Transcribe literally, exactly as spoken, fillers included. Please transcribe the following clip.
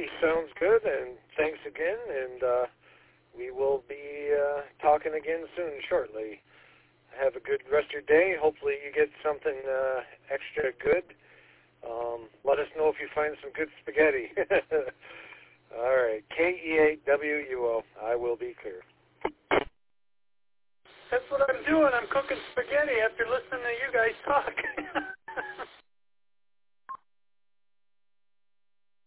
righty, sounds good, and thanks again, and uh, we will be uh, talking again soon, shortly. Have a good rest of your day. Hopefully you get something uh, extra good. Um, let us know if you find some good spaghetti. All right, K E A W U O. I will be clear. That's what I'm doing. I'm cooking spaghetti after listening to you guys talk.